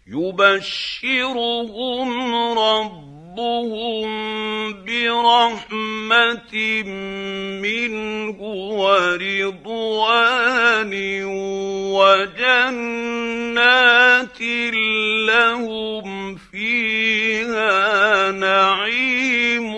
يبشرهم ربهم برحمة منه ورضوان وجنات لهم فيها نعيم